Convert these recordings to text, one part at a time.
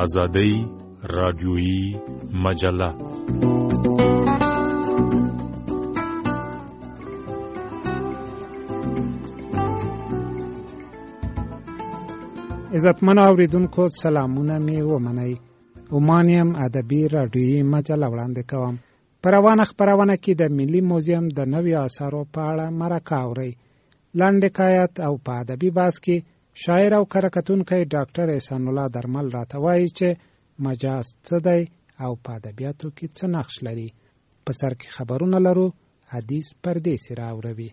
آزادۍ رادیویی مجله. عزتمن اوریدونکو سلامونه می ومنئ. اومانیم ادبی رادیویی مجله وړاندې کوم. په روانه خپرونه کې د ملي موزیم د نویو اثارو په اړه مرکه اورئ. لنډ حکایت او په ادبي بحث کې شاعر او کره کتونکی ډاکټر احسان الله درمل راته وایي چې مجاز څه دی او په ادبیاتو کې څه نقش لري. په سر کې خبرونه لرو. حدیث پردیسي راوروي.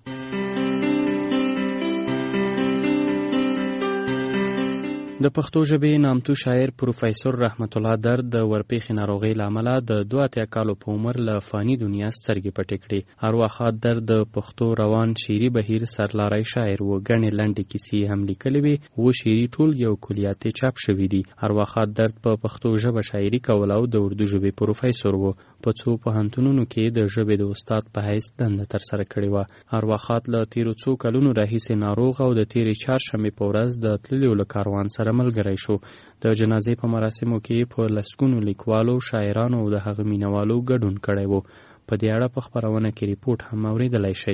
د پښتو ژبې نامتو شاعر پروفیسور رحمت الله درد د ورپېښې ناروغۍ له امله د 82 کالو په عمر له فاني دنیا سترګې پټې کړې. ارواښاد درد د پښتو روان شعري بهیر سرلاری شاعر و. ګڼې لنډې کیسې هم لیکلې وې. و شعري ټولګې او کلیات چاپ شوي دي. ارواښاد درد په پښتو ژبه شاعري کول او د اردو ژبې پروفیسور و. په څو پوهنتونونو کې د ژبې د استاد په حیث دنده ترسره کړې وه. ارواښاد له تیرو څو کلونو راهیسې ناروغ او د تیرې چهارشنبې په ورځ د تللیو له کاروان سره ملګری شو. د جنازې په مراسمو کې په لسګونو لیکوالو، شاعرانو او د هغه مینوالو ګډون کړی و. په دې اړه په خپرونه کې ریپورټ هم اورېدلی شئ.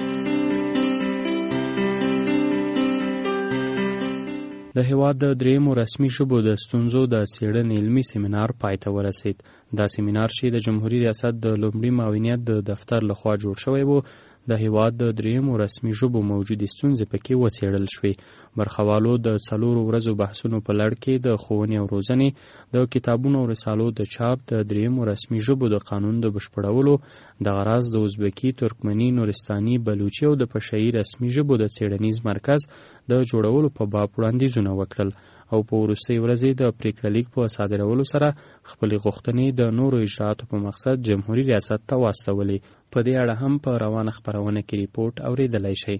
د هېواد د درېیمو رسمي ژبو د ستونزو د څېړنې علمي سیمینار پای ته ورسېد. دا سیمینار چې د جمهوریت ریاست د لومړي معاونیت د دفتر لخوا جوړ شوی و، د هېواد د درېیمو رسمي ژبو موجودې ستونزې پکې وڅېړل شوې. برخوالو د 4 ورځو بحثونو په لړ کې د ښوونې او روزنې، د کتابونو او رسالو د چاپ، د درېیمو رسمي ژبو د قانون د بشپړولو، د غرض د ازبکي، ترکمني، نورستاني، بلوچي او د پشهیي رسمي ژبو د څېړنیز مرکز د جوړولو په باب وړاندیزونه وکړل او په وروستۍ ورځې د پریکړه لیک په صادرولو سره خپلې غوښتنې د نورو اجرااتو په مقصد جمهوریت ریاست ته واستولې. په دې اړه هم په روانه خپرونه کې ریپورټ اورېدلی شئ.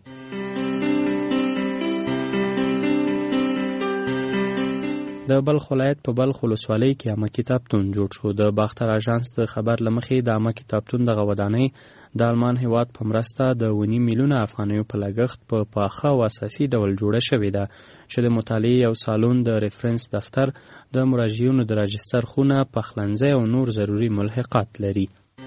د بلخ ولایت په بلخ ولسوالۍ کې عامه کتابتون جوړ شو. د باختر اژانس د خبر له مخې د عامه کتابتون دغه ودانۍ د آلمان هېواد په مرسته د 2.5 میلیونه افغانیو په لګښت په پاخه او اساسي ډول جوړه شوې ده چې د مطالعې یو سالون، د ریفرنس دفتر، د مراجعینو د راجستر خونه، پخلنځی او نور ضروري ملحقات لري.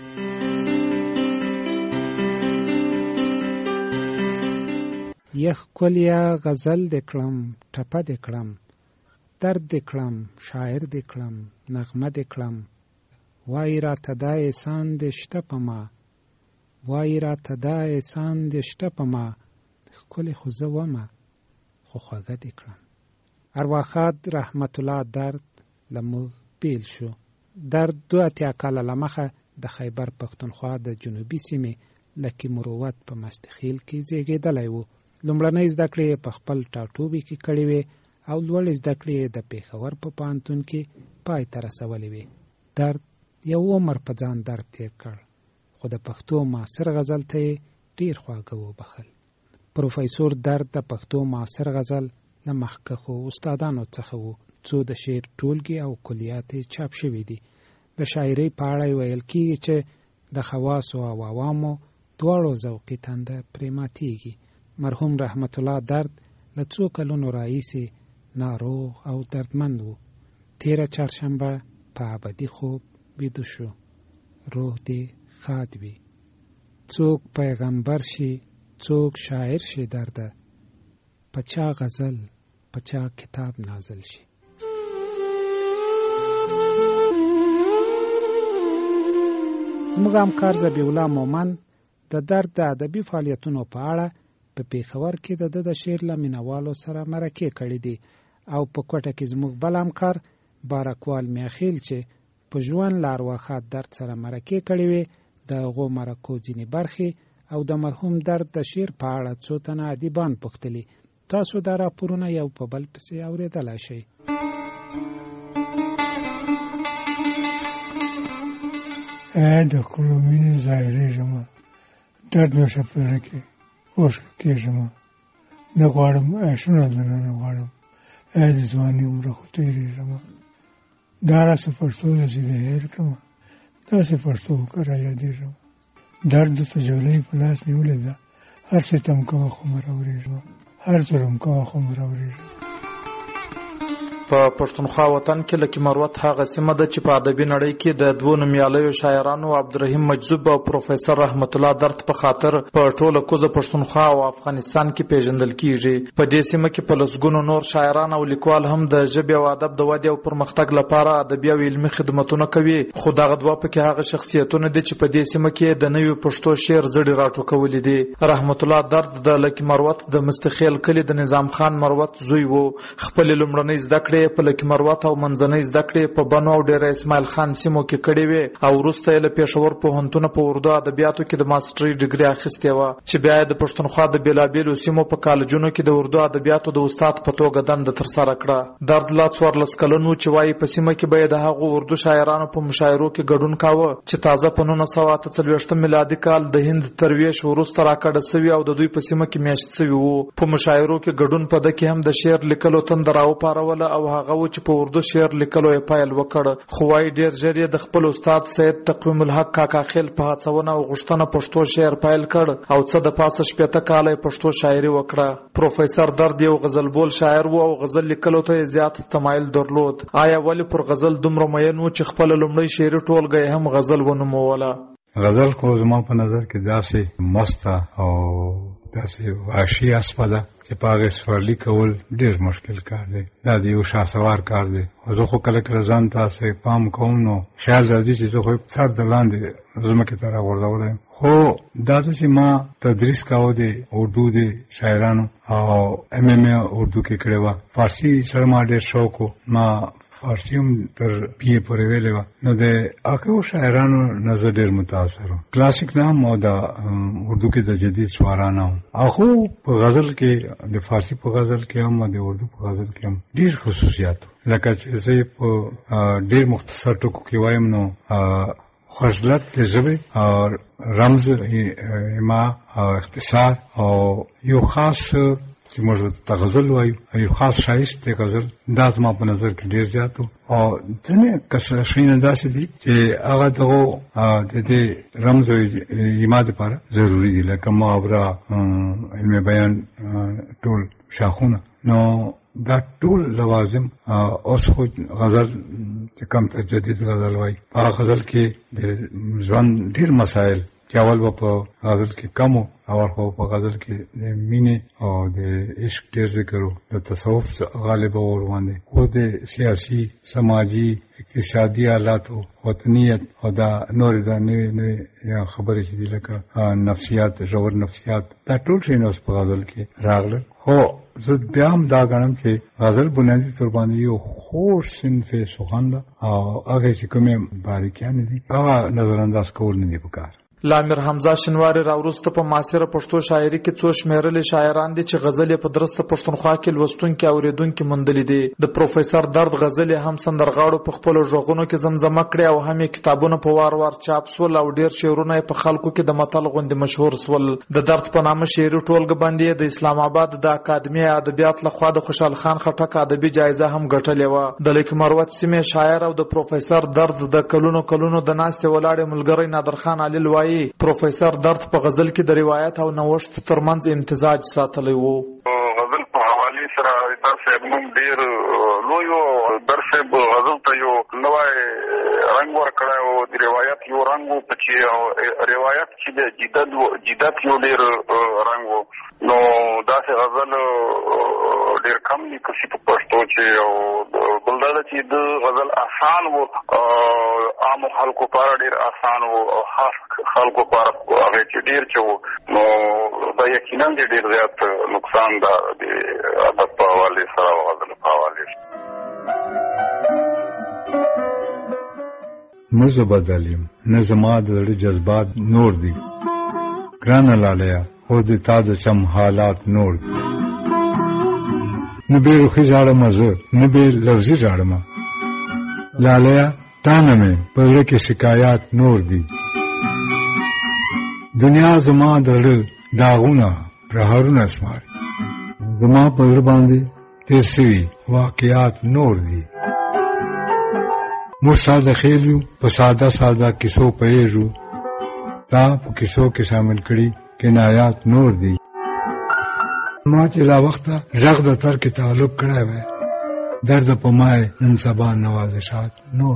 یخ کلیا غزل دې کړم، ټپه دې کړم، درد دې کړم، شاعر دې کړم، نغمه دې کړم. وای راته دا احسان دې شته په ما، وای راته دا احسان دې شته په ما، ښکلې خو زه ومه خو خوږه دې کړم. ارواښاد رحمت الله درد له موږ بیل شو. درد 82 کاله له مخه د خیبر پښتونخوا د جنوبي سیمې لکي مروت په مستخیل کې زیږېدلی و. لومړنۍ زده کړې په خپل ټاټوبي کې کړې وې او لوړې زده کړې د پېښور په پوهنتون کې پای ته رسولې وې. درد یو عمر په ځان درد تېر کړ، خو د پښتو معاصر غزل ته یې ډېر خواږه وبخل. پروفیسور درد د پښتو معاصر غزل له مخکښو استادانو څخه و. څو د شعر ټولګې او کلیات یې چاپ شوي دي. د شاعرۍ په اړه ویل کېږي چې د خواصو او عوامو دواړو ذوقي تنده پرې ماتېږي. مرحوم رحمت الله درد له څو کلونو راهیسې ناروغ او دردمند و. تېره چهارشنبه په ابدي خوب بیده شو. روح دې ښاد وي. څوک پیغمبر شي، څوک شاعر شي درده، په چا غزل، په چا کتاب نازل شي. زموږ همکار ذبیح الله مومن د درد د ادبي فعالیتونو په اړه په پېښور کې د شعر له مینوالو سره مرکې کړې دي او په کوټه کې زموږ بل همکار بارکوال میاخیل چې په ژوند له ارواښاد درد سره مرکې کړې وې د هغو مرکو ځینې برخې او د مرحوم درد د شعر په اړه څو تنه ادیبان پوښتلي. تاسو دا راپورونه یو په بل پسې اورېدلی شئ. د ښکلو مینې ظاهرېږمه، درد مې شپېره کې اوښکه کېږمه، نه غواړم عیشونه دننه غواړم، د ځواني عمره خو تېرېږمه. دا راسه پښتو ده چې د هېر کړمه، داسې پښتو که را یادېږمه. درد ته جولۍ په لاس نیولې ده، هر ستم کوه خو مه راورېږمه، هر ظلم کوه خو مه راورېږمه. په پښتونخوا وطن کې لکه مروت هغه سیمه ده چې په ادبي نړۍ کې د دوه نومیالیو شاعرانو عبدالرحیم مجذوب او پروفیسور رحمت الله درد په خاطر په ټوله کوزه پښتونخوا او افغانستان کې پیژندل کیږي. په دې سیمه کې په لسګونو نور شاعران او لیکوال هم د ژبې او ادب د ودې او پرمختګ لپاره ادبي او علمي خدمتونه کوي. خو دغه دوه پکې هغه شخصیتونه دي چې په دې سیمه کې د نوي پښتو شعر زړی راټوکولي دي. رحمت الله درد د لکه مروت د مستخیل کلی د نظام خان مروت زوی وو. خپل لومړنۍ زده کړې په لکه مروت او منځنۍ زده کړې په بنو او ډیره اسماعیل خان سیمو کې کړې وې او وروسته یې له پېښور پوهنتون په اردو ادبیاتو کې د ماسټري ډیګري اخیستې وه چې بیا یې د پښتونخوا د بیلابیلو سیمو په کالجونو کې د اردو ادبیاتو د استاد په توګه دنده ترسره کړه. درد لا 14 کلن و چې وایي په سیمه کې به یې د هغو اردو شاعرانو په مشاعرو کې ګډون کاوه چې تازه په 1948 میلادي کال د هند ترویش وروسته راکړه سوي او د دوی په سیمه کې میاشت سوي وو. په مشاعرو کې ګډون په ده کې هم د شعر لیکلو تنده راوپاروله او هغه و چې په اردو شعر لیکلو یې پیل وکړ. خو وایي ډېر ژر یې د خپل استاد سید تقویم الحق کاکا خیل په هڅونه او غوښتنه پښتو شعر پیل کړ او څه د پاسه 15 کاله پښتو شاعري وکړه. پروفیسور درد یو غزل بول شاعر و او غزل لیکلو ته زیات تمایل درلود. آیا ولی پر غزل دومره مین و چې خپل لومړی شعري ټولګه هم غزل ونوموله؟ غزل خو زما په نظر کې داسې مسته او داسې وحشي اسپه ده چې په هغې سورلي کول ډېر مشکل کار دی. دا د یو شهسوار کار دی. زه خو کله کله ځان ته پام کوم نو خیال راځي چې زه خو سر د لاندې ځمکې ته راغورځولی یم. خو دا ده چې ما تدریس کاوه د اردو د شاعرانو او MMA اردو کې کړې وه. فارسي سره ما ډېر شوق و. ما فارسی هم تر PA پورې ویلې وه. نو د هغو شاعرانو نه زه ډېر متاثر وم. کلاسیک نه هم او د اردو کې د جدید شعرا نه هم. هغو په غزل کې د فارسی په غزل کې هم او د اردو په غزل کې هم ډېر خصوصیات لکه چې زه په ډېر مختصر ټکو کې وایم نو خجلت د ژبې رمز ایما او اختصار او یو خاص چې موږ ته غزل وایو یو خاص شایست دی غزل دا زما په نظر کې ډېر زیات و. او ځینې شیونه داسې دي چې هغه دغو د دې رمز او ایما دپاره ضروري دي لکه محاوره علم بیان ټول شاخونه. نو دا ټول لوازم اوس خو غزل چې کوم ته جدید غزل وایي په هغه غزل کې د ژوند ډېر مسایل چې اول به په غزل کې کم و اول خو په غزل کې د مینې او د عشق ډېر ذکر و د تصوف غالبه ور باندې خو د سیاسي سماجي اقتصادي حالاتو وطنیت او دا نورې دا نوې خبرې چې دي لکه نفسیات ژور نفسیات دا ټول شیونه اوس په غزل کې راغلل. خو زه بیا هم دا ګڼم چې غزل بنیادي طور باندې یو خوږ صنف سخن ده او هغې چې کومې باریکیانې دي هغه نظر انداز کول نه دي پکار. لامر حمزه شنواری راوروسته په معاصره پښتو شاعري کې څو شمېرلې شاعران دي چې غزل په درسته پښتونخوا کې لوستونکي اوریدونکي موندلې دي. د پروفیسور درد غزل هم سندرغاړو په خپل ژغونو کې زمزمه کړې او هم کتابونه په وار وار چاپ سول او ډېر شعرونه په خلکو کې د متل غوندې مشهور سول. د درد په نامه شعري ټولګه باندې د اسلام آباد د اکاډمي ادبیات لخوا د خوشحال خان خټک ادبي جایزه هم ګټلې وه. د لیک مروت سیمې شاعر او د پروفیسور درد د کلونو د ناستې ولاړې ملګری نادرخان علي وایي پروفیسور درد په غزل کې د روایت او نوښت ترمنځ امتزاج ساتلی وو. غزل په حوالې سره درصاحب موږ ډېر لوی و. درصاحب غزل ته یو نوی رنګ ورکړی و. د روایت یو رنګ و پکې او روایت چې د جدت یو ډېر رنګ و. نو داسې غزل ډېر کم لیکل شي په پښتو چې او بل دا ده چې د غزل آسان و عامو خلکو لپاره ډېر آسان و او خاص خلکو لپاره هغې چې ډېر چې و نو دا یقینا ډېر زیات نقصان ده د ادب په حوالې سره او غزل په حوالې سره. نه زه بدل یم نه زما د زړه جذبات نور دي ګرانه لالیا خو د تا د چم حالات نور دي. نه بې رخي ژاړمه زه نه بې لفظي ژاړمه لالیا تا نه مې په زړه کې شکایات نور دي. دنیا زما د زړه داغونه پرهرونه سپاري زما په زړه باندې تېر سوي واقعات نور دي. موږ ساده خیل یو په ساده کیسو پوهېږو تا په کیسو کې شامل کړي کنایات نور دي. ما چې لا وخته غږ د تر کې تعلق کړی وی درد په مای نن سبا نوازشات نور.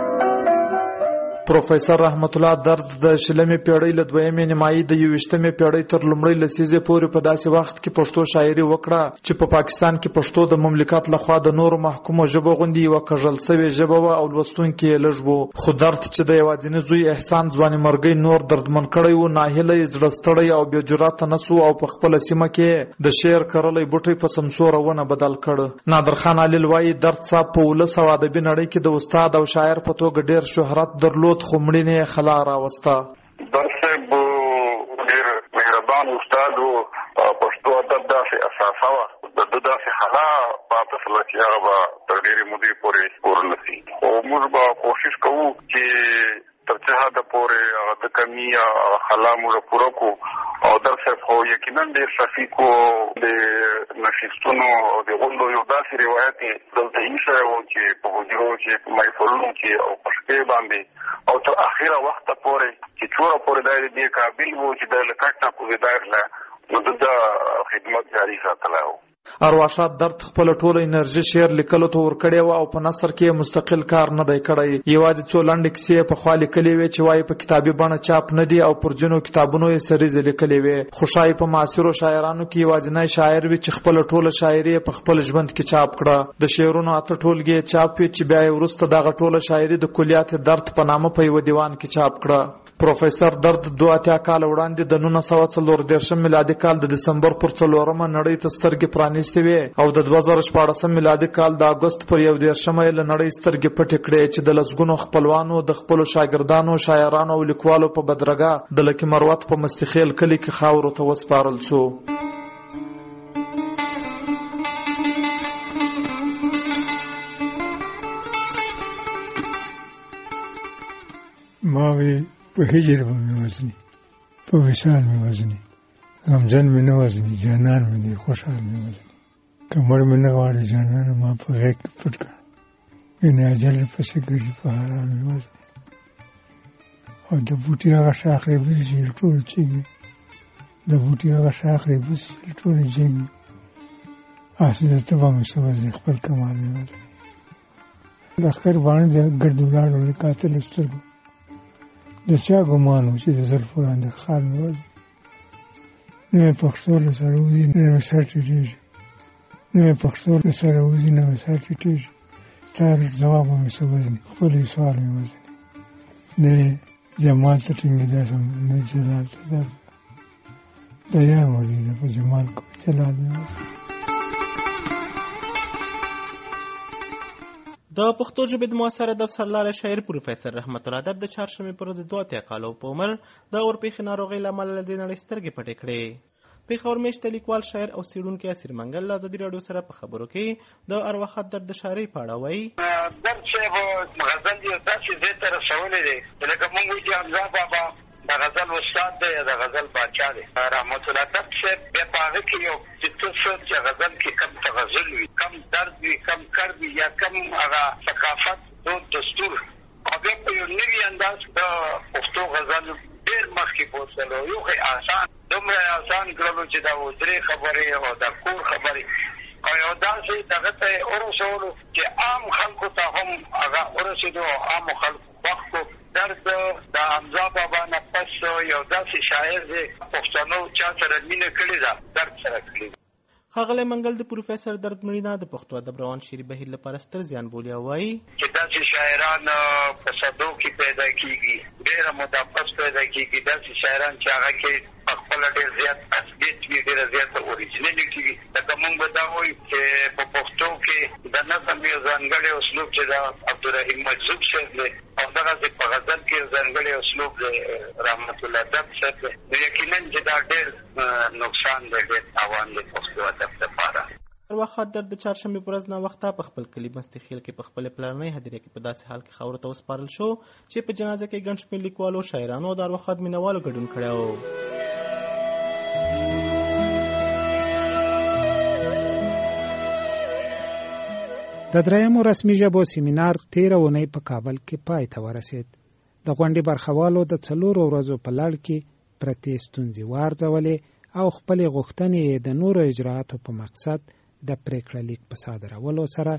پروفیسر رحمت الله درد د شلمې پیړۍ له دویمې نیمایي د 21مې پیړۍ تر لومړۍ لسیزې پورې په داسې وخت کې پښتو شاعري وکړه چې په پاکستان کې پښتو د مملکت لخوا د نورو محکومو ژبو غوندې یوه کږل سوې ژبه وه او لوستونکي یې لږ وو. خو درد چې د یوازیني زوی احسان ځواني مرګۍ نور دردمن کړی و، ناهیلی، زړه ستړی او بې جرأته نه سو او په خپله سیمه کې د شعر کرلی بوټی په سمسوره ونه بدل کړ. نادر خان علیل وایي درد صاحب په ولس او ادبي نړۍ کې د استاد او شاعر په توګه ډېر شهرت درلود، خو مړینې یې خلا راوسته. درد صاحب ډېر مهربان استاد و، پښتو ادب داسې اساسه وه، د ده داسې خلا پاته شوله چې هغه به تر ډېرې مودې پورې پوره نه شي. خو موږ به کوشش کوو چې تر څه حده پورې هغه د کمي خلا موږ پوره کړو. او درد صاحب خو یقینا ډېر شفیق و، د نشستونو او د غونډو یو داسې روایت یې دلته ایښی و چې په حجرو کې، په محفلونو کې او په شپې باندې او تر اخره وخته پورې چې څومره پورې دی دې قابل و چې دی له کټ نه کوزېدی نه، نو د ده خدمت جاري ساتلی و. ارواښاد درد خپله ټوله انرژي شعر لیکلو ته ورکړې وه او په نثر کې مستقل کار نه دی کړی. یوازې څو لنډې کیسې یې پخوا لیکلې وې چې وایي په کتابي بڼه چاپ نه دي او پر ځینو کتابونو یې سریزې لیکلې وې. خو ښایي په معاصرو شاعرانو کې یوازینی شاعر وي چې خپله ټوله شاعري یې په خپل ژوند کې چاپ کړه. د شعرونو 8 ټولګې یې چاپ وې چې بیا یې وروسته دغه ټوله شاعري د کلیات درد په نامه په یوه دیوان کې چاپ کړه. پروفیسر درد 82 کاله وړاندې د 1914 میلادي کال د دسمبر پر 4 نړۍ ته سترګې پرانیستې وې او د 2014 میلادي کال د اګست پر 11 له نړۍ سترګې پټې کړې چې د لسګونو خپلوانو، د خپلو شاګردانو، شاعرانو او لیکوالو په بدرګه د لکي مروت په مستخیل کلي کې خاورو ته وسپارل شو. ما وی په هجر مې وزني، په وصال مې وزني، غمجن مې نه وزني، جانان مې دی خوشحال مې وزني. کمر مې نه غواړي جانان ما په غیږ کې پټ کړ، یعنې اجل پسې ګرځي په حرام مې وزني. او د بوټي هغه شاخ ریبس چې ټول چیږي، د بوټي هغه شاخ ریبس چې ټول چیږي، هسې د تبه مې څه وزني، خپل کمال مې وزني. د اختر باڼه د ګرد ولاړو له قاتل سترګو، د چا ګمان و چې د زلفو لاندې خال مې وزني. نه مې پښتو له سره وځي، نه مې سر ټیټېږي، نه مې پښتو له سره وځي، نه مې سر ټیټېږي. تار ځواب مې څه وزني، خپل یې سوال مې وزني. نه جمال ته ټینګېدی سم، نه جلال ته درد، د یار مرضي ده په جمال کې په جلال مې وزني. د پښتو ژبې د معاصر ادب سرلاری شاعر پروفیسر رحمت الله درد د چهارشنبې پر ورځ 82 کالو په عمر د اورپېښې ناروغۍ له امله له دې نړۍ سترګې پټې کړې. پېښور میشته لیکوال، شاعر او څېړونکی اسیر منګل له ازادي راډیو سره په خبرو کې د ارواښاد درد د شاعرۍ په اړه وایي. درد صاحب غزل یې داسې ځای ته رسولی دی لکه مونږ وایو چې حمزه بابا د غزل استاد دی یا د غزل باچا دی. رحمت الله درد صاحب بیا په هغه کې یو چې غزل کې کم تغزل وي، کم درد وي، کم کرب وي، یا کم هغه ثقافت، دود، دستور، او بیا په یو نوي انداز د پښتو غزل ډېر مخکې بوتلو. یو آسان، دومره آسان کړلو چې دا درې خبرې او د کور خبرې او یو داسې دغه ته یې ورسولو چې عام خلکو ته هم هغه ورسېدو او عامو خلکو وختو. درد د حمزه بابا نه پس یو داسې شاعر دی پښتنو چا سره مینه کړې ده، درد سره کړې ده. ښاغلی منګل د پروفیسر درد مړینه د پښتو ادب روان شعري بهیر لپاره ستر زیان بولي او وایي چې داسې شاعران په صدو کې پیدا کېږي، ډېره مدافس پیدا کېږي، داسې شاعران چې هغه کې خپله ډېر زیات اصلیت وي، ډېره زیاته اوریجنلټي وي. لکه مونږ به دا وایو چې په پښتو کې د نظم یو ځانګړی اسلوب چې دا عبدالرحیم مجذوب صاحب دی او دغسې په غزل کې یو ځانګړی اسلوب دی رحمت الله درد صاحب دی. نو یقینا چې دا ډېر نقصان دی، ډېر تاوان دی پښتو ادب لپاره. ارواښاد درد د چهارشنبې په ورځ ناوخته په خپل کلي مستخیل کې په خپلې پلرنۍ هدیرې کې په داسې حال کې خاورو ته وسپارل شو چې په جنازه کې ګڼ شمېر لیکوالو، شاعرانو او د ارواښاد مینهوالو ګډون کړی و. د درېیمو رسمي ژبو سیمینار 13 اونۍ په کابل کې پای ته ورسېد. د غونډې برخوالو د 4 ورځو په لړ کې پرتې ستونزې وارزولې او خپلې غوښتنې د نورو اجراءاتو په مقصد د پریکړه لیک په صادرولو سره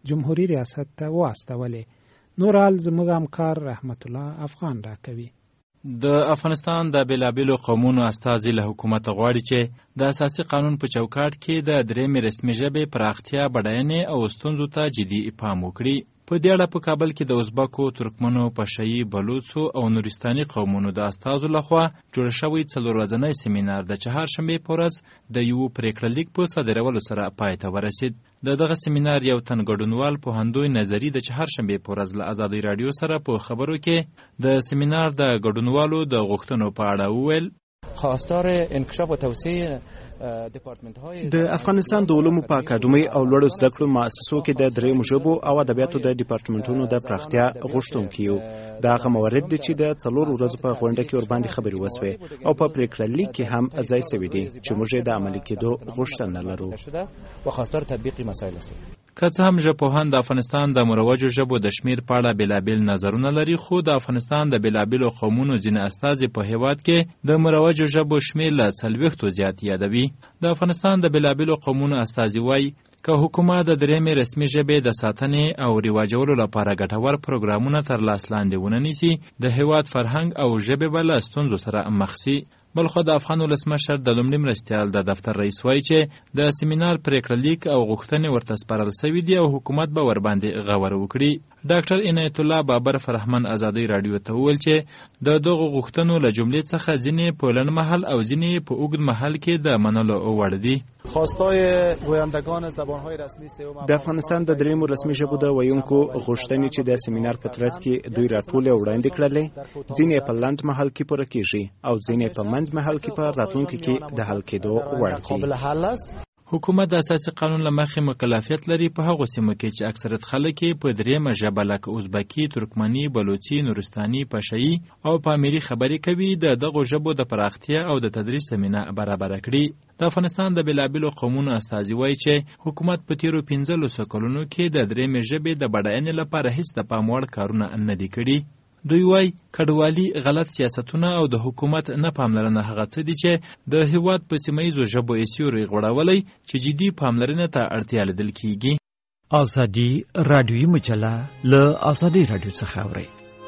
جمهوریت ریاست ته واستولې. نور حال زموږ همکار رحمت الله افغان راکوي. د افغانستان د بیلابیلو قومونو استازي له حکومت غواړي چې د اساسي قانون په چوکاټ کې د درېیمې رسمي ژبې پراختیا، بډاینې او ستونزو ته جدي پام وکړي. په دې اړه په کابل کې د ازبکو، ترکمنو، پشهیي، بلوڅو او نورستاني قومونو د استازو لخوا جوړ شوی 4 ورځنی سیمینار د چهارشنبې په ورځ د یو پریکړه لیک په صادرولو سره پای ته ورسید. دغه سیمینار یو تن ګډونوال پوهندوی نظری د چهارشنبې په ورځ له ازادي رادیو سره په خبرو کې د سیمینار د ګډونوالو د غوښتنو په اړه وویل. خواستار انکشاف و توسعه د افغانستان د علومو په اکاډمۍ او لوړو زده کړو مؤسسو کې د درېیمو ژبو او ادبیاتو د ډیپارټمنټونو د پراختیا غوښتونکي یو. دا هغه موارد دي چې د 4 ورځو په غونډه کې ورباندې خبرې وسوې او په پریکړه لیک کې هم ځای شوی دی چې موږ د عملي کېدو غوښتنه لرو. وخواستار تطبیقي مسایل است. که څه هم ژبپوهان د افغانستان د مروجو ژبو د شمیر په اړه بیلابیل نظرونه لري، خو د افغانستان د بیلابیلو قومونو ځینې استازي په هیواد کې د مروجو ژبو شمیر له 40 زیات یادوي. د افغانستان د بیلابیلو قومونو استازي وایي که حکومت د درېیمې رسمي ژبې د ساتنې او رواجولو لپاره ګټور پروګرامونه تر لاس لاندې ونه نیسي، د هیواد فرهنګ او ژبې به له ستونزو سره مخ سي. بلخو د افغان ولسمشر د لومړي مرستیال د دفتر رئیس وایي چې د سیمینار پریکړه لیک او غوښتنې ورته سپارل شوي دي او حکومت به ورباندې غور وکړي. ډاکټر عنایت الله بابر فرهمن ازادي رادیو ته وویل چې د دغو غوښتنو له جملې څخه ځینې په لنډ مهال او ځینې په اوږد مهال کې د منلو وړ دي. د افغانستان د درېیمو رسمي ژبو د ویونکو غوښتنې چې د سیمینار په ترڅ کې دوی راټولې او وړاندې کړلې، ځینې په لنډ مهال کې پوره کیږي او ځینې په منځ مهال کې په راتلونکي کې د حل کېدو وړ دي. حکومت د اساسي قانون له مخې مکلفیت لري په هغو سیمو کې چې اکثریت خلک یې په درېیمه ژبه لکه ازبکي، ترکمني، بلوچي، نورستاني، پشهیي او پامیري خبرې کوي د دغو ژبو د پراختیا او د تدریس زمینه برابره کړي. د افغانستان د بیلابیلو قومونو استازي وایي چې حکومت په تیرو 15 کلونو کې د درېیمې ژبې د بډاینې لپاره هیڅ د پام وړ کارونه نه دي کړي. دوی وایي کډوالي، غلط سیاستونه او د حکومت نه پاملرنه هغه څه دي چې د هیواد په سیمهییزو ژبو یې سیوری غوړولی چې جدي پاملرنې ته اړتیا لیدل کیږي. ازادي رادیویي مجله له ازادي رادیو څخه اورئ.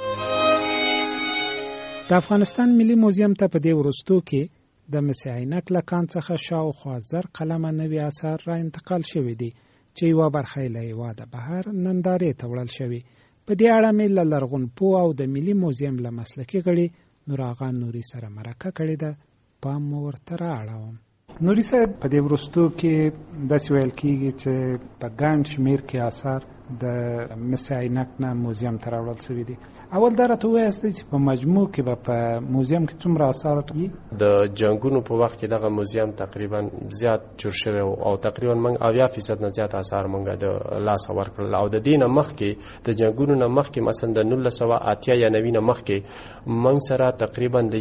د افغانستان ملي موزیم ته په دې وروستو کې د مس عینک له کان څخه شاوخوا 1000 قلمه نوي اثار را انتقال شوي دي چې یوه برخه یې له هېواده بهر نندارې ته وړل شوي. په دې اړه مې له لرغونپوه او د ملي موزیم له مسلکي غړي نور آغا نوري سره مرکه کړې ده. پام مو ورته رااړوم. نوري صاحب، په دې وروستو کې داسې ویل کېږي چې په ګڼ شمېر کې اثار د مس عینک نه موزیم ته راوړل شوي دي. اول دا راته ووایاستئ چې په مجموع کې به په موزیم کې څومره اثار وي؟ د جنګونو په وخت کې دغه موزیم تقریبا زیات جوړ شوی او تقریبا موږ 80% نه زیات اثار موږ د لاسه ورکړل او د دې نه مخکې د جنګونو نه مخکې مثلا د 1980 یا 90 نه مخکې موږ سره تقریبا د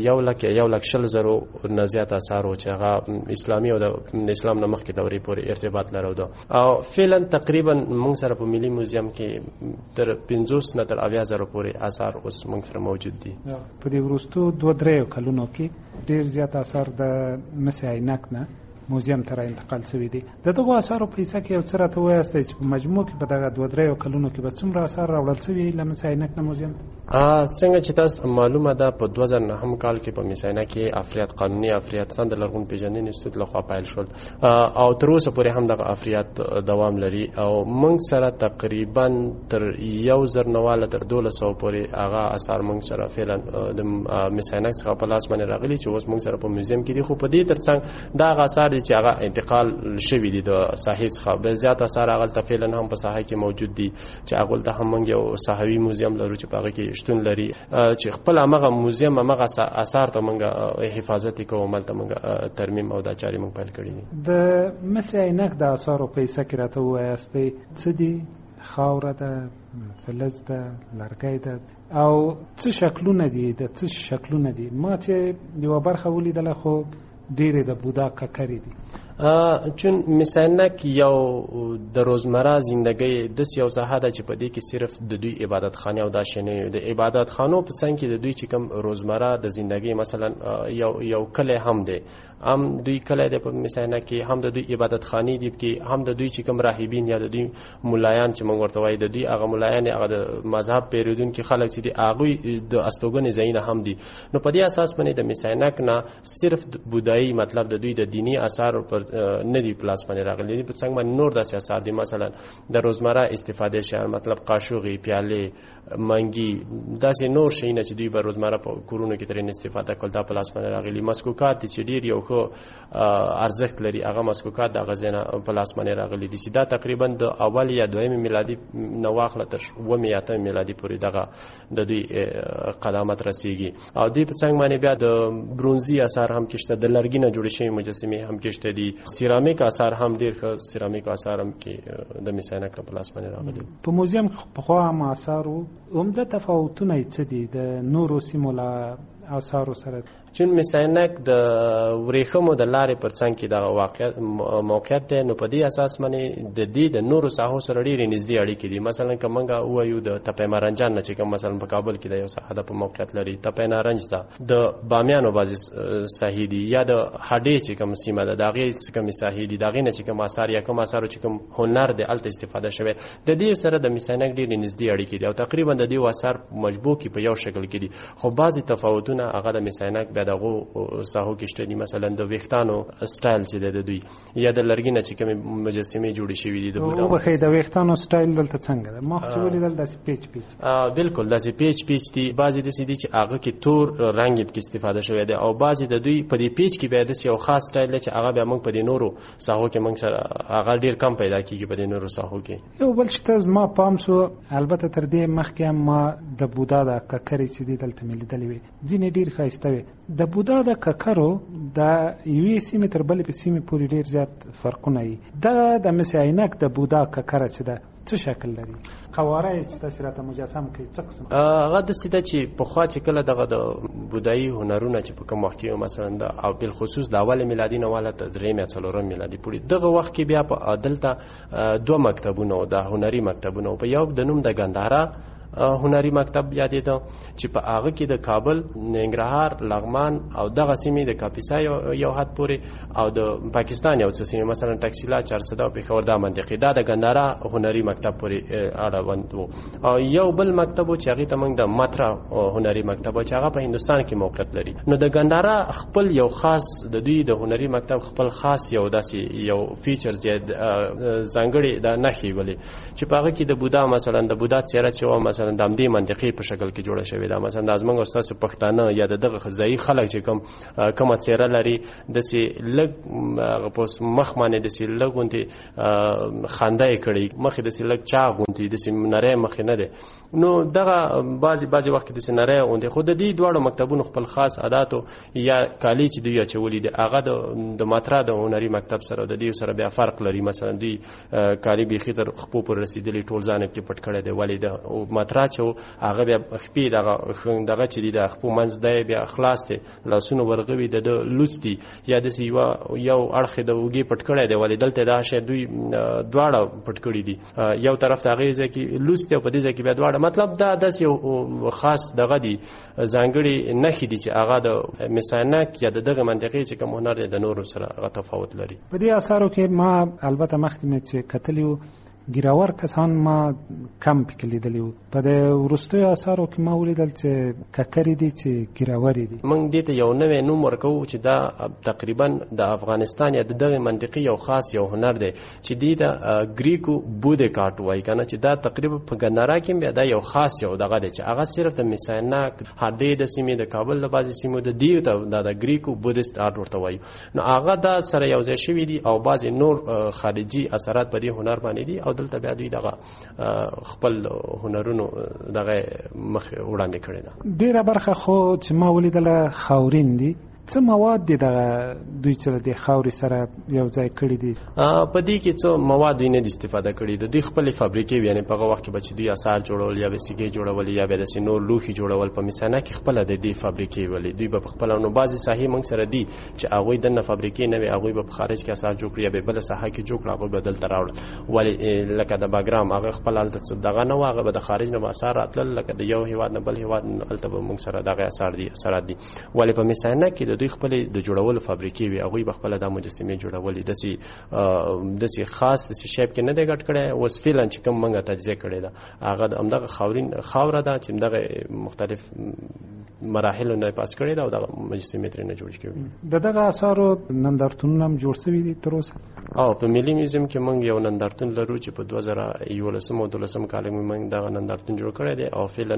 1,20,000 نه زیات اثار او چې هغه اسلامي او د اسلام نه مخکې دورې پورې ارتباط لرلو او فعلا تقریبا موږ سره په ملي موزیم کې تر 50 نه تر 80,000 پورې اثار اوس موږ سره موجود دي. په دې وروستو 2-3 کلونو کې ډېر زیات اثار د مس عینک نه موزیم ته را انتقال شوي دي. د دغو اثارو په حصه کې یو څه راته ووایاستئ چې په مجموع کې په دغه 2-3 کلونو کې به څومره اثار راوړل شوي له مس عینک نه موزیم ته؟ څنګه چې تاسو معلومه ده په 2009 کال کې په مس عینک کې افریات قانوني افریات د لرغون پیژندنې انسټیټیوټ لخوا پیل شول او تر اوسه پورې هم دغه افریات دوام لري او موږ سره تقریبا تر 1,000 تر 1200 پورې هغه اثار موږ سره فعلا د مس عینک څخه په لاس باندې راغلي چې اوس موږ سره په موزیم کې دي. خو په دې ترڅنګ دا اثار چې هغه انتقال شوی دي د ساحې څخه به زیات اثار هغه تفصیلا هم په ساحه کې موجود دي چې هغه ته هم موږ یو ساحوي موزیم لرو چې هغه کې شتون لري چې خپل هغه موزیم هغه اثار ته موږ حفاظت کوو ملته موږ ترمیم او دا چاري موږ پیل کړی دي. د مس عینک د اثارو په حصه کې راته ووایاستئ څه دي؟ خاوره ده، فلز ده، لرګی ده او څه شکلونه دي؟ د څه شکلونه دي؟ ما چې یوه برخه ولیدله خو ډېرې د بودا ککرې دي. چون میسینک یو د روزمره زندگی دس یو ځای ده چې په دې کې صرف د دوی عبادت خانه او دا شنه د عبادت خانو په څنګ کې د دوی چې کوم روزمره د زندگی مثلا یو کله هم ده هم دوی کله د په میسینک کې هم د دوی عبادت خانه دي کې هم د دوی چې کوم راهبین یا د دوی مولایان چې موږ ورته وایي د دوی هغه مولایان هغه د مذهب پیروونکي خلک چې دي هغه د استوګنې ځایونه هم دي. نو په دې اساس باندې د میسینک نه صرف بودایی مطلب د دوی د دینی آثار پر نه دی پلاس باندې راغلي دي په څنګه باندې نور داسې آثار دي مثلا د روزمره استفاده شي مطلب قاشوغي پیاله منګي داسې نور شیونه چې دوی په روزمره په کورونو کې ترې استفاده کول دا پلاس باندې راغلي. مسکوکات چې ډیر یو خو ارزښت لري هغه مسکوکات د غزنه پلاس باندې راغلي دي چې دا تقریبا د اول یا دویم میلادي نواخله تر و میاته میلادي پورې دغه د دوی قدامت رسیږي او دوی په څنګه باندې بیا د برونزي آثار هم کېشته د لرګي نه جوړ شوی مجسمه هم کېشته دي سیرامیک آثار هم ډیر ښه سیرامیک آثار هم کې د میسینک په پلاس باندې راغلي. په موزیم په خوا هم آثار عمده تفاوتونه څه دي د نورو سیمو له آثارو سره؟ چون میسینک د ورېښمو د لارې پر څنګ کې دغه موقعیت دی نو په دې اساس باندې د دې د نورو ساحو سره ډېرې نږدې اړیکې دي. مثلا که موږ ووایو د تپې نارنجان نه چې کوم مثلا په کابل کې د یو ساحه په موقعیت لري تپې نارنج ده د بامیانو بعضې ساحې دي یا د هډې چې کوم سیمه ده د هغې څه کومې ساحې دي د هغې نه چې کوم آثار یا کوم آثارو چې کوم هنر دی هلته استفاده شوی د دې سره د میسینک ډېرې نږدې اړیکې دي او تقریبا د دې آثار مجبور کې په یو شکل کې دي خو بعضې تفاوتونه هغه د میسینک بیا دغو ساحو کې شته دي مثلا د ویښتانو سټایل چې دی د دوی یا د لرګي نه چې کومې مجسمې جوړې شوي دي د بودا وبخښئ د ویښتانو سټایل دلته څنګه ده ما خو چې ولیدل داسې پیچ بالکل داسې پیچ دي بعضې داسې دي چې هغه کې تور رنګ پکې استفاده شوی دی او بعضې د دوی په دې پیچ کې بیا داسې یو خاص سټایل دی چې هغه بیا موږ په دې نورو ساحو کې موږ سره هغه ډېر کم پیدا کېږي په دې نورو ساحو کې. یو بل شته زما پام شو البته تر دې مخکې هم ما د بودا د ککرې چې دي دلته مې لیدلې وې ځینې ډېر ښایسته وې. د بودا د ککرو د یوې سیمې تر بلې سیمې پورې ډېر زیات فرقونه وي. دا د میسینک د بودا ککره چې ده څه شکل لري؟ قواره یې چې تاسې راته مجسم کوي څه قسم؟ هغه داسې ده چې پخوا چې کله دغه د بودایي هنرونه چې په کوم وخت کې مثلا او بالخصوص د اول میلادي نه واله تر درېیم یا څلورم میلادي پورې دغه وخت کې بیا په دلته دوه مکتبونه د هنري مکتبونه په یو د نوم د ګندهارا هنري مکتب یادېده چې په هغه کې د کابل ننګرهار لغمان او دغه سیمې د کاپیسا یو حد پورې او د پاکستان یو څه سیمې مثلا ټکسیلا چارسده او پېښور دا منطقې دا د ګندهارا هنري مکتب پورې اړوند و او یو بل مکتب چې هغې ته موږ د ماترا هنري مکتب چې هغه په هندوستان کې موقعیت لري. نو د ګندهارا خپل یو خاص د دوی د هنري مکتب خپل خاص یو داسې یو فیچرز یا ځانګړې د نښې ولې چې په هغه کې د بودا مثلا د بودا څېره چې وه مثلا د همدې منطقې په شکل کې جوړه شوې ده. مثلا د زموږ ستاسو پښتانه یا د دغه ځایي خلک چې کومه څېره لري داسې لږ په مخ باندې داسې لږ غوندې خنده یې کړې مخ یې داسې لږ چاغ غوندې داسې نری مخ یې نه دی. نو دغه بعضې وخت کې داسې نری غوندې خو د دې دواړو مکتبونو خپل خاص عاداتو یا کالي چې دوی اچولي دي هغه د ماترا د هنري مکتب سره د دې سره بیا فرق لري. مثلا دوی کالي بیخي تر خپو پورې رسېدلي ټول ځان یې پکې پټ کړی دی ولې د ماترا چې هغه بیا خپې دغه چې دي د خپو منځ دی بیا خلاص دی لاسونه ورغوي د لوڅ دي یا داسې یو اړخ د اوږې پټ کړی دی ولې دلته دا شی دوی دواړه پټ کړي دي یو طرف ته هغې ځای کې لوڅ دی او په دې ځای کې بیا دواړه مطلب دا داسې یو خاص دغه دي ځانګړې نښې دي چې هغه د میسینک یا د دغه منطقې چې کوم هنر دی د نورو سره هغه تفاوت لري. په دې اثارو کې ما البته مخکې مې چې کتلي وو ګیراور کسان ما کم پکې لیدلي وو. په د وروستیو اثارو کې ما ولیدل چې ککرې دي چې ګیراورې دي. موږ دې ته یو نوی نوم ورکوو چې دا تقریبا د افغانستان یا د دغې منطقې یو خاص یو هنر دی چې دې ته ګریکو بودې کارټ وایي که نه چې دا تقریبا په ګندهارا کې بیا دا یو خاص یو دغه دی چې هغه صرف د میسینک هډې د سیمې د کابل د بعضې سیمو د دې ته دا د ګریکو بودست آرټ ورته وایو. نو هغه دا سره یو ځای شوي دي او بعضې نور خارجي اثرات په دې هنر باندې دي او دلته بیا دوی دغه خپل هنرونو دغه مخ وړاندې کړی ده. ډیره برخه خو چې ما ولیدله خاورین دي څه مواد دي دوی چې د خاورې سره یو ځای کړي دي؟ په دې کې څه مواد دوی نه دي استفاده کړي د دوی خپل فابریکې یعنی په هغه وخت کې چې دوی اثار جوړول یا وسیګي جوړول یا به د نور لوښي جوړول په میسانه کې خپل د دې فابریکې ولې دوی په خپل نو بعضي ساحې موږ سره دي چې هغه د فابریکې نه وي هغه په خارج کې اثار جوړ کړي یا به بل ساحه کې جوړ کړي هغه بدل تراوړ ولې لکه د باګرام هغه خپل حالت دغه نه واغه به د خارج نه اثار راتل لکه د یو هیواد نه بل هیواد الته موږ سره دغه اثار دي اثرات دي ولې په میسانه کې د دوی خپل د جوړولو فابریکې وي هغه په خپل د مجسمه جوړولې دسي خاص دسي شیپ کې نه دی ګټ کړي اوس فعلا چې کوم منګه تجزیه کړي دا هغه همدغه خاوره ده چې دغه مختلف مراحل نه پاس کړي دا او د مجسمه ترې نه جوړ کړي دغه آثارو نندارتونونه هم جوړ شوي دي تر اوسه او په ملي میوزیم کې موږ یو نندارتون لرو چې په 2011 او 2012 کال کې موږ دغه نندارتون جوړ کړی دی او فعلا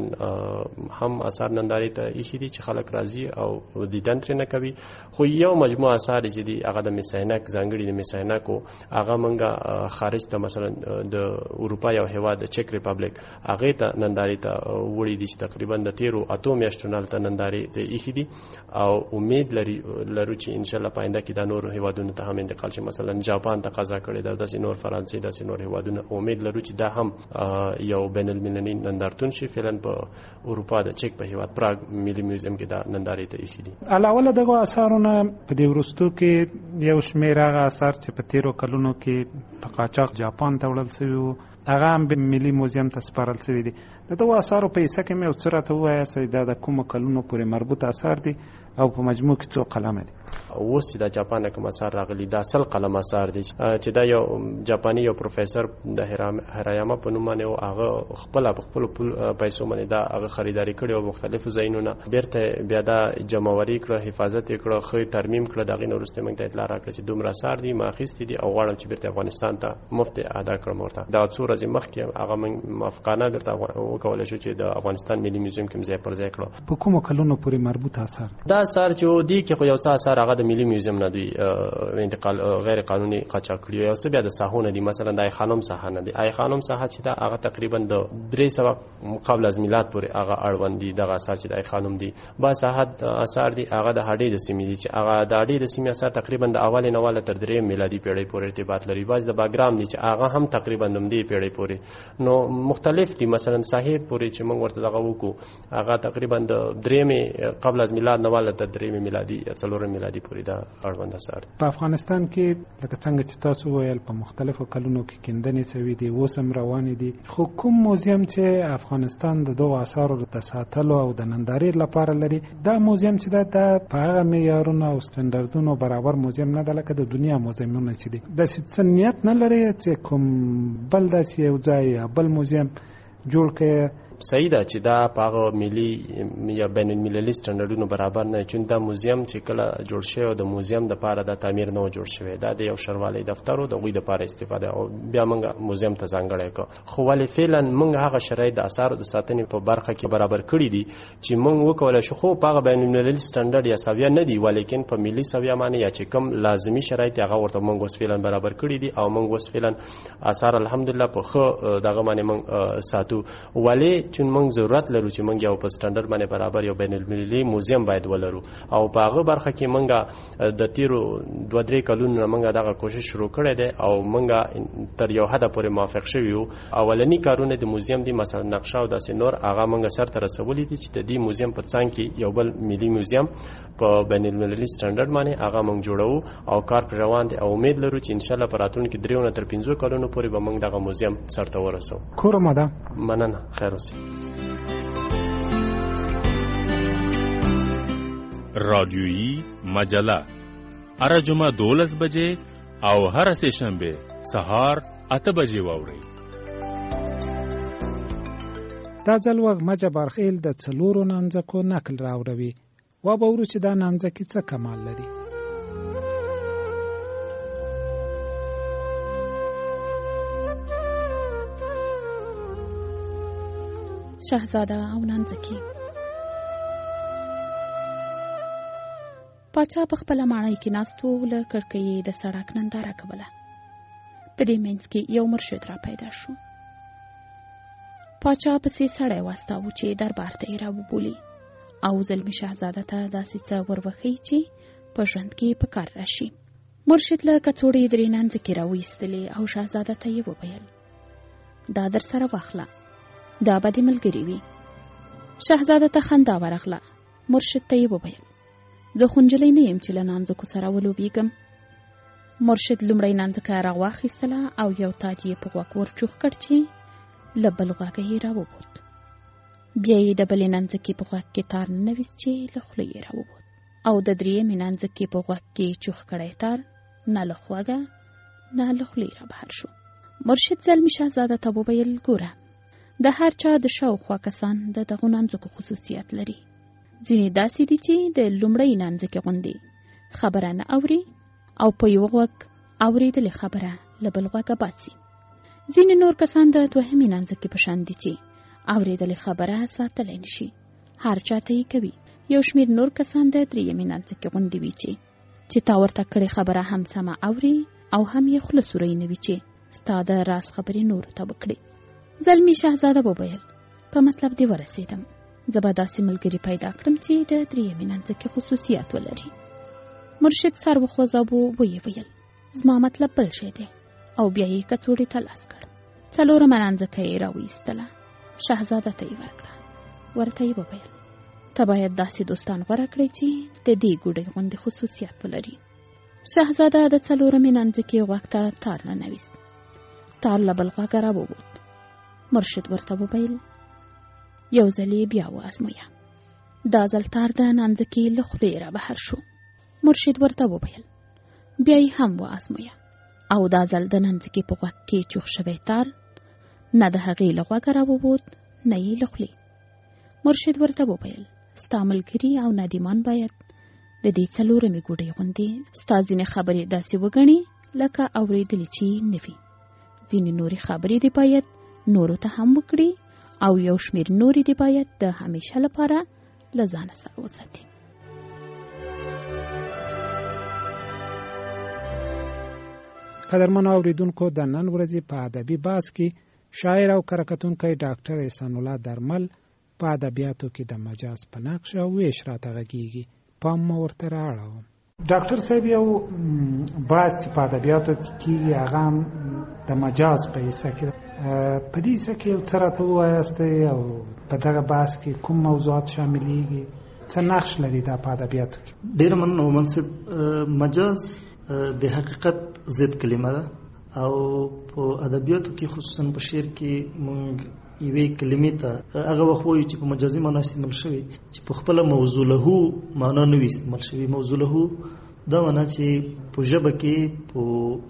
هم آثار ننداري ته ایښي دي چې خلک راځي او دیدن ترې نه کوي خو یو مجموعه آثار چې دي هغه د میساینک ځانګړي د میساینکو هغه موږ خارج ته مثلا د اروپا یو هیواد د چک ریپبلیک هغه ته ننداري ته وړي دي چې تقریبا د 13 میاشتو ته ننداري ته ایښي دي او امید لرو چې ان شاء الله پاینده کې د نور هیوادونو ته هم انتقال شي مثلا جاپان تقاضا کړی دا د نور فرانسې د نور هیوادونو امید لرو چې دا هم یو بین المللي نندارتون شي فعلا په اروپا د چک په هیواد پراګ ملي میوزیم کې دا ننداري ته ایښي دي علاوه دغه آثارونه په دې وروستو کې یو شمېر هغه آثار چې په 13 کلونو کې په قاچاق جاپان ته وړل شوي وو هغه هم ملي موزیم ته سپارل شوي دي دغه آثارو په حصه کې مې یو څه راته ووایاست دا د کومو کلونو پورې مربوط آثار دي او په مجموع کې څو قلمه دي اوس چې د جاپان کوم آثار راغلي دا 100 قلم آثار دي چې دا یو جاپاني یو پروفیسور د هرایاما په نوم باندې او هغه خپل پیسو باندې دا هغه خریداري کړي او مختلفو ځایونو بیرته بیا دا جمعوري کړه حفاظت کړه خو ترمیم کړه دغه نورسته موږ ته اطلاع راکړه چې دومره آثار دي ماخیستي دي او غواړم چې بیرته افغانستان ته مفت ادا کړم ورته دا څو ورځې مخکې هغه موافقانه بیرته وکول شو چې د افغانستان ملي میوزیم کې ځای پر ځای کړو په کومو کلونو پورې مربوط آثار دا آثار چې دی کې خو یو څه آثار هغه د ملي میوزیم نه دی انتقال غیر قانوني قاچاق کړی یو څه بیا د ساحونه دي مثلا د خانم ساحه نه دی آی خانم ساحه چې دا هغه تقریبا د 300 قبل از میلاد پورې هغه اړوند دي دغه آثار چې د خانم دي با ساحه آثار دي هغه د هډې د سیمې دي چې هغه د هډې د سیمې آثار تقریبا د اول نه والا تر 3 میلادي پیړۍ پورې ارتباط لري باز د باګرام دي چې هغه هم تقریبا د دې پیړۍ پورې نو مختلف دي مثلا صحیح پورې چې موږ ورته دغه وکړو هغه تقریبا د 3 قبل از میلاد نه والا تر 3 میلادي یا 4 میلادي پورې دا اړوند آثار په افغانستان کې لکه څنګه چې تاسو ویل په مختلفو کلونو کې کیندنې شوي دي اوس هم روانې دي خو کوم موزیم چې افغانستان د دغو آثارو د ساتلو او د نندارې لپاره لري دا موزیم چې دا په هغه معیارونو او سټنډردونو برابر موزیم نه ده لکه د دنیا موزیمونه چې دي داسې څه نیت نه لري چې کوم بل داسې یو ځای بل موزیم جوړ کړي صحیح ده چې دا په ملي یا بین المللي سټنډردونو برابر نه چون دا موزیم چې کله جوړ شوی او د موزیم د لپاره د تعمیر نه جوړ شوی دا د یو شروالي دفتر او د غوي د لپاره استفاده او بیا موږ موزیم ته ځانګړی کو خو ولې فعلا موږ هغه شرایط د آثار د ساتنې په برخه کې برابر کړی دي چې موږ وکول شو خو په بین المللي سټنډرد یا سویا نه دی ولیکن په ملي سویا باندې یا چې کم لازمی شرایط هغه ورته موږ اوس فعلا برابر کړی دي او موږ اوس فعلا آثار الحمدلله په خو دغه باندې موږ ساتو ولې چون موږ ضرورت لرو چې موږ یو په سټنډرد باندې برابر یو بین المللي موزیم باید ولرو او په هغه برخه کې موږ د تیرو 2-3 کلونو موږ دغه کوشش شروع کړی دی او موږ تر یو حد پورې موافق شوی یو اولنی کارونه د موزیم دی مثلا نقشه او داسې نور هغه موږ سره تر رسولې دي چې د دې موزیم په څنګ کې یو بل ملي موزیم په بین المللي سټنډرد باندې هغه موږ جوړو او کار پر روان دي او امید لرو چې ان شاء الله په راتلونکي 3 تر 5 کلونو پورې به موږ دغه موزیم سره ورسو کومه ده مننه خیر اوسئ رادیویی مجله هر جمعه 12 بجې او هر سه شنبه سهار 8 بجې واورئ دا ځل وغمجه برخیل د څلورو نانځکو نقل راوړوي و به ورو چې دا نانځکې څه کمال لري شهزاده او نانځکې پاچا په خپله ماڼۍ کې ناست و له کړکۍ د سړک ننداره کوله په دې منځ کې یو مرشد را پیدا شو پاچا پسې سړی واستاوه چې دربار ته یې راوبولي او زلمي شهزاده ته داسې څه ور وښیي چې په ژوند کې په کار راشي. مرشد له کڅوړې درې نانځکې راویستلې او شهزاده ته یې وویل دا در سره واخله، دا به دې ملګري وي. شهزاده ته خندا ورغله. مرشد ته یې وویل زه خو نجلۍ نه یم چې له نانځکو سره ولوبېږم. مرشد لومړی نانځکه راواخیستله او یو تاج یې په غوږ ورچوخ کړ چې له بل غوږه یې راووت. بیا یې د بلې نانځکې په غوږ کې تار ننویست چې له خولې یې راووت او د درېیمې نانځکې په غوږ کې چوخ کړی تار نه له غوږه نه له خولې را بهر شو. مرشد زلمي شهزاده ته وویل ګوره، د هر چا د شاوخوا کسان د دغو نانځکو خصوصیت لري. ځینې داسې دي چې د لومړۍ نانځکې غوندې خبره نه اوري او په یو غوږ اورېدلې خبره له بل غوږه باسي. ځینې نور کسان د دوهمې نانځکې په شان دي چې اورېدلې خبره ساتلی نشي، هر چاته یې کوي. یو شمېر نور کسان د درېیمې نانځکې غوندې وي چې تا ورته کړې خبره هم سمه اوري او هم یې خوله سوری نه وي چې ستا د راز خبرې نورو ته وکړي. زلمي شهزاده وویل په مطلب دې ورسېدم، زه به داسې ملګري پیدا کړم چې د درېیمې نانځکې خصوصیات ولري. مرشد سر وخوځاوه، ویې ویل زما مطلب بل شی دی او بیا یې کڅوړې ته لاس کړ. څلورمه نانځکه یې راویستله، شهزاده ته یې ورکړه. ورته یې وویل ته باید داسې دوستان غوره کړې چې د دې ګوډۍ غوندې خصوصیات ولري. شهزاده د څلورمې نانځکې غوږ ته تار ننویست. تار له بل غوږه راووت. مرشد ورته وویل یو ځل یې بیا وازمویه. دا ځل تار د نانځکې له خولې را بهر شو. مرشد ورته وویل بیا یې هم وازمویه او دا ځل د نانځکې په غوږ کې چوخ شوی تار نه د هغې له غوږه راووت نه یې له خولې. مرشد ورته وویل ستا ملګري او نادیمان باید د دې څلورمې ګوډۍ غوندې ستا ځینې خبرې داسې وګڼي لکه اورېدلې چې نه وي. ځینې نورې خبرې دې باید نورو ته هم وکړي او یو شمېر نورې دې باید د همیشه لپاره له ځانه سره وساتي. قدرمنو اوریدونکو، د نن ورځې په ادبي بحث کې شاعر او کرکټونکی ډاکټر احسان الله درمل په ادبیاتو کې د مجاز په نقش او ویش راته غږیږي. پام مو ورته رااړوم. ډاکټر صاحب یو بحث چې په ادبیاتو کې کېږي هغه هم د مجاز په حصه کې په دې حصه کې یو څه راته ووایاستئ او په دغه بحث کې کوم موضوعات شاملیږي، څه نقش لري دا په ادبیاتو کې؟ ډېره مننه منصب. مجاز د حقیقت ضد کلمه ده او په ادبیاتو کې خصوصا په شعر کې موږ یوې کلمې ته هغه وخت وایو چې په مجازي معنا استعمال شوی چې په خپله موضوع له معنا نه وي استعمال شوی. موضوع له دا معنا چې په ژبه کې په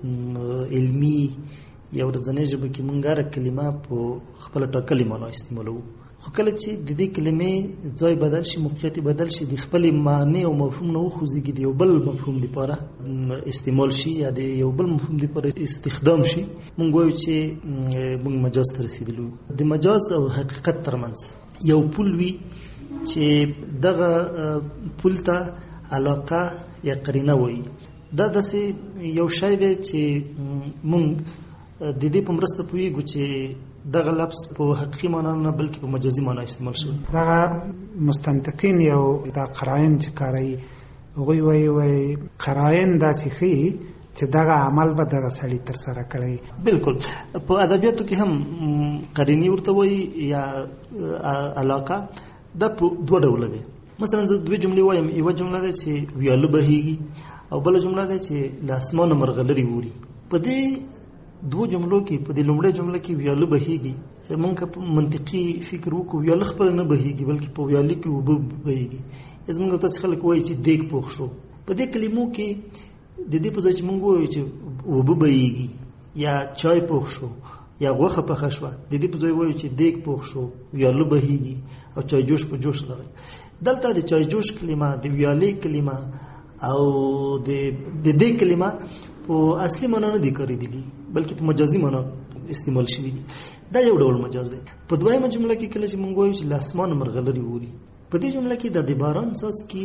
علمي یا ورځنۍ ژبه کې موږ هره کلمه په خپله ټاکلې معنا استعمالوو، خو کله چې د دې کلمې ځای بدل شي، موقعیت بدل شي، د خپلې معنی او مفهوم نه وخوځېږي، د یو بل مفهوم لپاره استعمال شي یا د یو بل مفهوم لپاره استخدام شي، موږ وایو چې موږ مجاز ته رسېدلي یو. د مجاز او حقیقت ترمنځ یو پل وي چې دغه پل ته علاقه یا قرینه وایي. دا داسې یو شی دی چې موږ د دې په مرسته پوهېږو چې دغه لفظ په حقیقي معنا نه بلکې په مجازي معنا استعمال شوی. دغه مستنطقین یو دا قراین چې کاروي هغوی وایي قراین داسې ښیي چې دغه عمل به دغه سړي ترسره کړی. بالکل په ادبیاتو کې هم قرینې ورته وایي یا علاقه. دا په دوه ډوله دی. مثلا زه دوه جملې وایم، یوه جمله ده چې ویاله بهیږي او بله جمله ده چې له اسمانه مرغلرې اوري. په دې دوه جملو کې په دې لومړۍ جمله کې ویاله بهیږي، موږ که منطقي فکر وکړو ویاله خپله نه بهیږي بلکې په ویاله کې اوبه بهیږي. زموږ تاسې خلک وایي چې دیګ پوخ شو. په دې کلمو کې د دې په ځای چې موږ وایو چې اوبه بهیږي یا چای پوخ شو یا غوښه پخه شوه، د دې په ځای وایو چې دیګ پوخ شو، ویاله بهیږي او چای جوش په جوش راغی. دلته د چای جوش کلمه، د ویالې کلمه او د دې کلمه په اصلي معنا نه دي کارېدلي بلکې په مجازي معنا استعمال شوي دي. دا یو ډول مجاز دی. په دویمه جمله کې کله چې موږ وایو چې له اسمانه مرغلرې اوري، په دې جمله کې د باران څاڅکي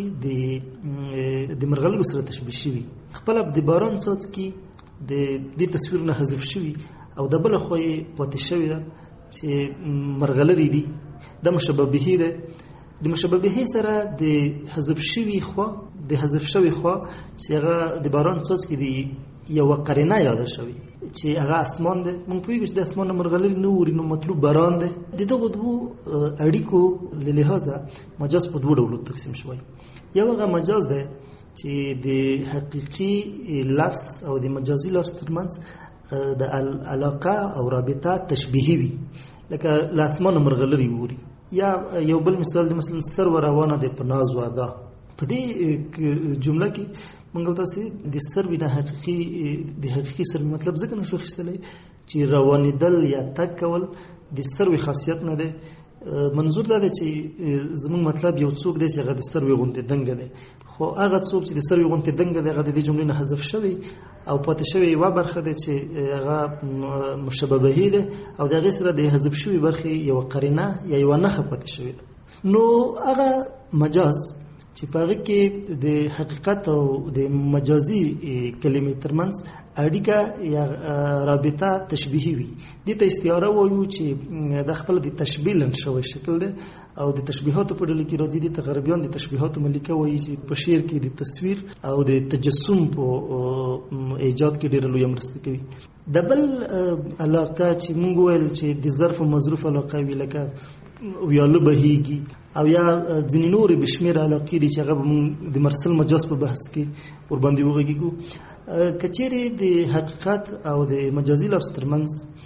د مرغلرو سره تشبیه شوي، خپله د باران څاڅکي د دې تصویر نه حذف شوي او د بله خوا یې پاتې شوې ده چې مرغلرې دي. دا مشبهه ده. د مشبهه سره د حذف شوي خوا د حذف شوی خو چې هغه د باران څاڅکي دی یو قرینه یاد شوی چې هغه اسمان دی. مونږ پوهیږو چې د اسمان مرغلري نه ووري نو مطلوب باران دی. د دغه دوه اړیکو له لحاظه مجاز په دوه ډولو تقسیم شوی. یو هغه مجاز دی چې د حقیقي لفظ او د مجازي لفظ ترمنځ د علاقه او رابطه تشبیهي وي، لکه له اسمان مرغلري ووري. یا یو بل مثال دی، مثلا سر و روانه دی په ناز واده. په دې جمله کې موږ تاسو د سروي نه حقيقي سروي مطلب ځکه نشو اخیستلی چې روانېدل یا تک کول د سروي خاصیت نه ده. منظور دا دی چې زموږ مطلب یو څوک دی چې هغه د سروي غونډې دنګ دی، خو هغه څوک چې د سروي غونډې دنګ دی هغه د دې جملې نه حذف شوی او پاتې شوی یوه برخه ده چې هغه مشبه به ده او د هغې سره د حذف شوي برخې یوه قرینه یا یوه نښه پاتې شوې ده. نو هغه مجاز چې په هغه کې د حقیقت او د مجازي کلمې ترمنځ اړیکه یا رابطه تشبیهي وي، دې ته استعاره وایو چې د خپل د تشبیه لن شوی شکل دی او د تشبیهاتو په ډله کې راځي. دې ته غربیان د تشبیهاتو ملکه وایي چې په شعر کې د تصویر او د تجسم په ایجاد کې ډېره لویه مرسته کوي. د بل علاقه چې موږ ویل چې د ظرف او مظروف علاقه وي، لکه ویاله بهیږي او یا ځینې نورې بشمېره علاقې دي چې هغه به موږ د مرسل مجاز په بحث کې ورباندې وغږیږو. که چیرې د حقیقت او د مجازي لفظ ترمنځ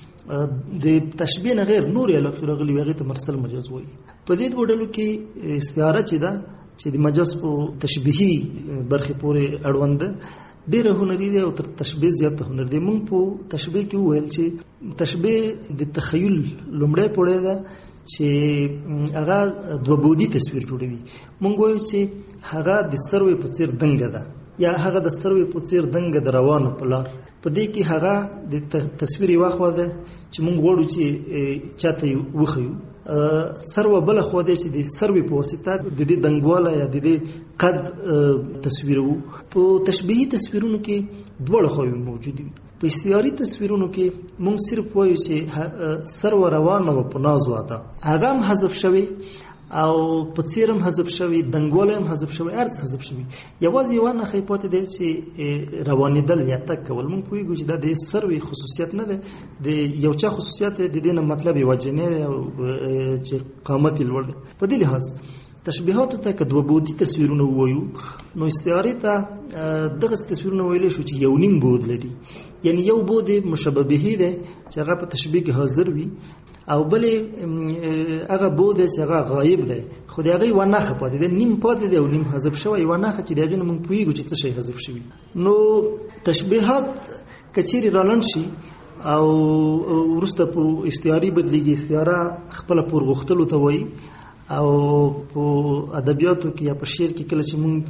د تشبیه نه غیر نورې علاقې راغلي وي، هغې ته مرسل مجاز وایي. په دې دوه ډلو کې استعاره چې ده چې د مجاز په تشبیهي برخې پورې اړوند ده ډېره هنري دی او تر تشبیه زیاته هنر دی. موږ په تشبیه کې وویل چې تشبیه د تخیل لومړی پوړی ده چې هغه دوه بعدي تصویر جوړوي. موږ وایو چې هغه د سروې په څیر دنګه ده یا هغه د سروې په څیر دنګه د روانو په لار. په دې کې هغه د تصویر یوه خوا ده چې موږ غواړو چې چاته یې وښیو، سروه بله خوا دی چې د سروې په واسطه د دې دنګواله یا د دې قد تصویرو. په تشبیهي تصویرونو کې دواړه خواوې موجودې وي. په استعاري تصویرونو کې موږ صرف وایو چې سروه روانه و په ناز واده، هغه هم حذف شوی او په څیر هم حذف شوی، دنګواله هم حذف شوی، هر څه حذف شوی. یوازې یوه نښه پاتې دی چې روانېدل یا تک کول. موږ پوهېږو چې دا د سروې خصوصیت نه دی، د یو چا خصوصیت دی، د دې نه مطلب یوه جنۍ دی چې قامت یې لوړ دی. په دې لحاظ تشبیهاتو ته که دوه بعدي تصویرونه ووایو نو استعارې ته دغسې تصویرونه ویلی شو چې یو نیم بعد لري، یعنی یو بعد مشبه بهي دی چې هغه په تشبیه کې حاضر وي او بلې هغه بعد چې هغه غایب دی خو د هغې یوه نښه پاتې دی، نیم پاتې دی او نیم حذف شوی، یوه نښه چې د هغې نه موږ پوهېږو چې څه شی حذف شوي. نو تشبیهات که چیرې رالنډ شي او وروسته په استعاري بدلېږي، استعاره خپله پورغوښتلو ته وایي او په ادبیاتو کې یا په شعر کې کله چې موږ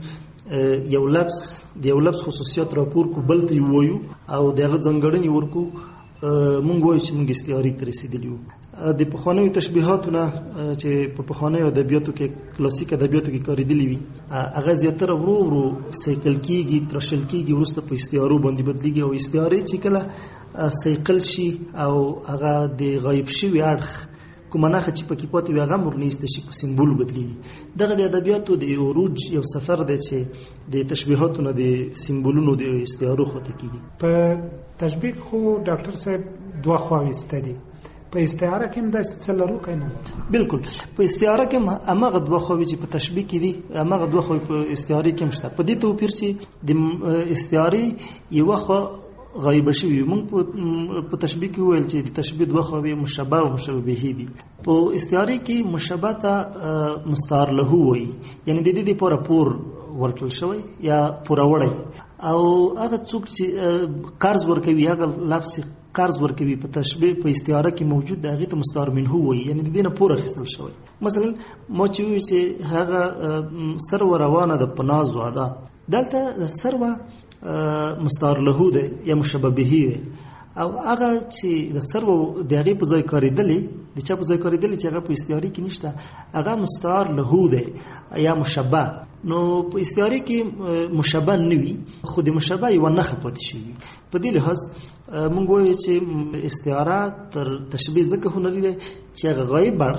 یو لفظ خصوصیات راپور کو بل ته یې ووایو او د هغه ځانګړنې ورکو، موږ وایو چې موږ استعارې ته رسېدلي یو. د پخوانیو تشبیهاتو نه چې په پخوانیو ادبیاتو کې کلاسیک ادبیاتو کې کارېدلي وي هغه زیاتره ورو ورو سیکل کېږي، ترشل کېږي، وروسته په استعارو باندې بدلېږي او استعارې چې کله سیکل شي او هغه د غایب شوي اړخ کومه نښه چې پکې پاتې وي هغه مرنیسته شي، په سمبول بدلېږي. دغه د ادبیاتو د عروج یو سفر دی چې د تشبیهاتو نه د سمبولونو د استعارو خواته کېږي. په تشبیه خو ډاکټر صاحب دوه خواوې شته دي، په استعاره کې هم داسې څه لرو که نه؟ بالکل، په استعاره کې هم هماغه دوه خواوې چې په تشبیه کې دي هماغه دوه خواوې په استعارې کې هم شته. په دې توپیر چې د استعارې یوه خوا غایبه شوي. موږ په تشبیه کې وویل چې د تشبیه دوه خواوې مشبه او مشبه بهي دي. په استعارې کې مشبه ته مستعار له وایي، یعنی د دې دپاره پور ورکړل شوی یا پوروړی، او هغه څوک چې قرض ورکوي، هغه لفظ قرض ورکوي په تشبیه په استعاره کې موجود دی، هغې ته مستعار منه وایي، یعنی د دې نه پور اخیستل شوی. مثلا ما چې وویل چې هغه سروه روانه ده په ناز واده، دلته سروه مستعار له دی یا مشبه بهي دی او هغه چې د سروه د هغې په ځای کارېدلې، د چا په ځای کارېدلې چې هغه په استعارې کې نشته، هغه مستعار له دی یا مشبه. نو په استعارې کې مشبه نه وي خو د مشبه یوه نښه پاتې شوي. په دې لحاظ موږ وایو چې استعاره تر تشبیه ځکه هنري دی چې هغه غایب اړخ